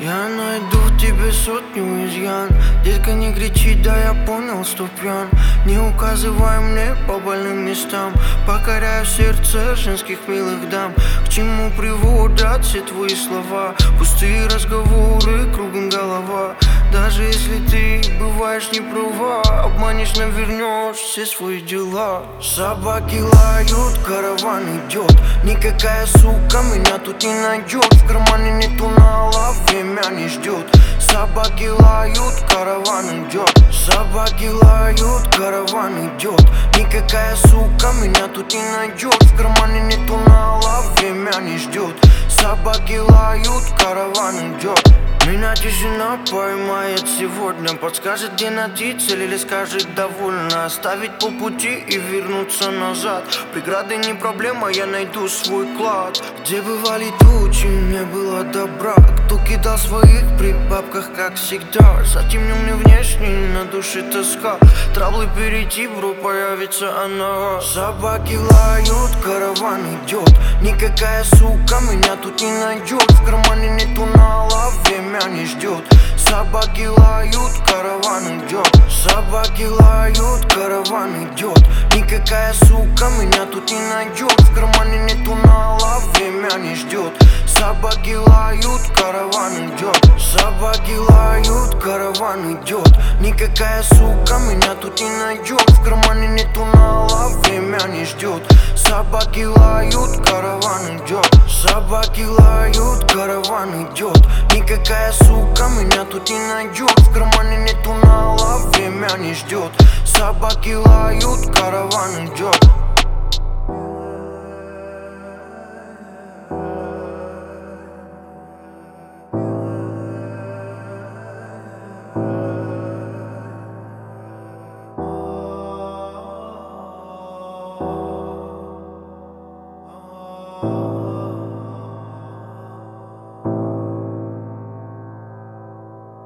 Я найду в тебе сотню изъян. Детка, не кричи, да я понял, что пьян. Не указывай мне по больным местам. Покоряю сердце женских милых дам. К чему приводят все твои слова? Пустые разговоры, кругом голова. Даже если ты бываешь не права, обманешь, навернешь все свои дела. Собаки лают, караван идет. Никакая сука меня тут не найдет. В кармане нету нала, время не ждет. Собаки лают, караван идет. Собаки лают, караван идет. Никакая сука меня тут не найдет. В кармане нету нала, время не ждет. Собаки лают, караван идет. Меня тишина поймает сегодня. Подскажет, где найти цель, или скажет довольно. Оставить по пути и вернуться назад. Преграды не проблема, я найду свой клад. Где бывали тучи, не было добра. Кто кидал своих при бабках, как всегда. Затемненный внешний, на душе тоска. Траблы перейти, бро, появится она. Собаки лают, караван идет. Никакая сука меня тут не найдет. В кармане нету нала, время не ждет. Собаки лают, караван идет. Собаки лают, караван идет. Никакая сука меня тут не найдет. В кармане нету нала, время не ждет. Собаки лают, караван идет. Собаки лают, караван идет. Никакая сука меня тут не найдет. В кармане нету нала, время не ждет. Собаки лают, караван идет. Собаки лают, караван идет. Никакая сука меня тут не найдет. В кармане нету нала, время не ждет. Собаки лают, караван идет.